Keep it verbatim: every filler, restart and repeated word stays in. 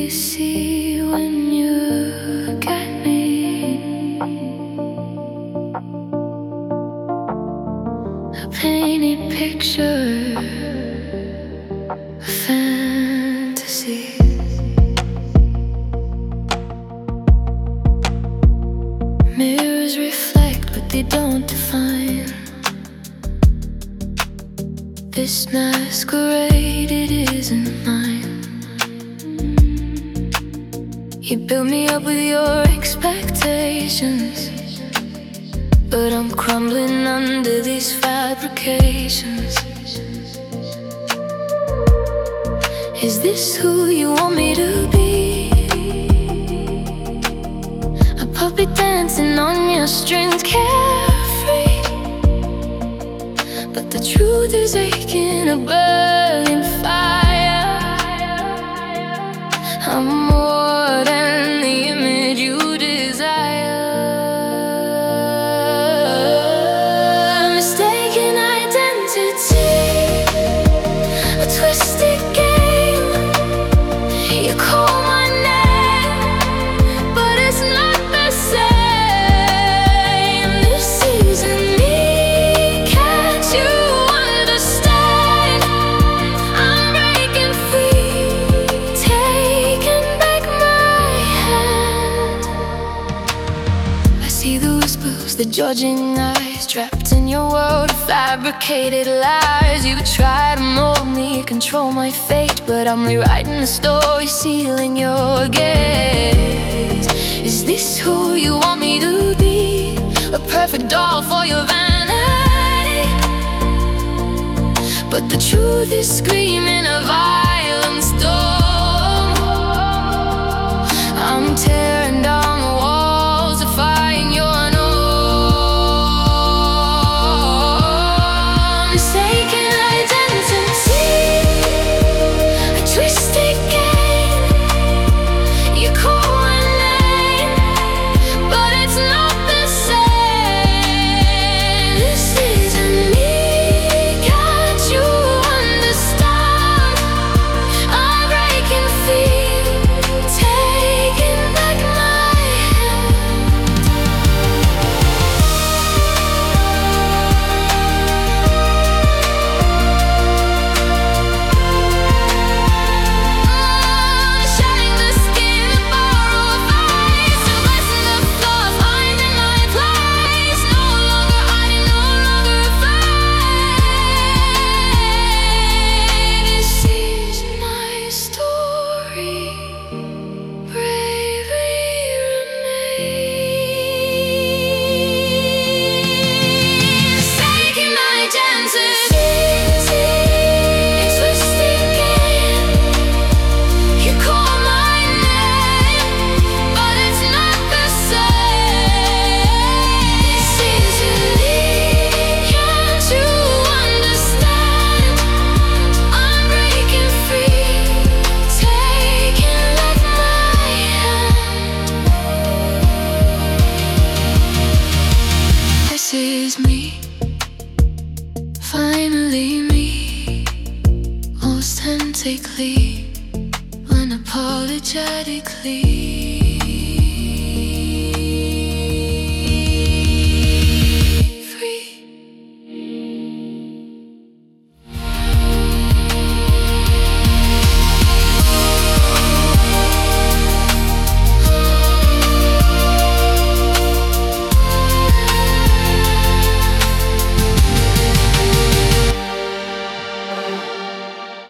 you see when you look at me? A painted picture, a fantasy. Mirrors reflect, but they don't define. This masquerade, it isn't mine. You build me up with your expectations, but I'm crumbling under these fabrications. Is this who you want me to be? A puppet dancing on your strings, carefree, but the truth is aching, a burning fire. I'm more than the image you desire. Mistaken identity, a twisted game. You call my name, but it's not the same. This isn't me, can't you understand? I'm breaking free, taking back my hand. I see the whispers, the judging eyes, trapped in your world of fabricated lies. You try to mold me, control my fate, but I'm rewriting the story, sealing your gaze. Is this who you want me to be? A perfect doll for your vanity, but the truth is screaming a violent storm. I'm tearing down the walls, defying your norm. Mistaken identity, a twisted game. You call my name, but it's not the same. This isn't me, can't you understand? I'm breaking free, taking back my hand. Shedding the skin, borrow a face, to lessen the flaws, finding my place. No longer hiding, no longer afraid. This is my story, bravery remains. Taking my chances, a twisted game. You call my name, but it's not the same. This isn't me, can't you understand? I'm breaking free, taking back my hand. This is me, finally me, authentically, unapologetically.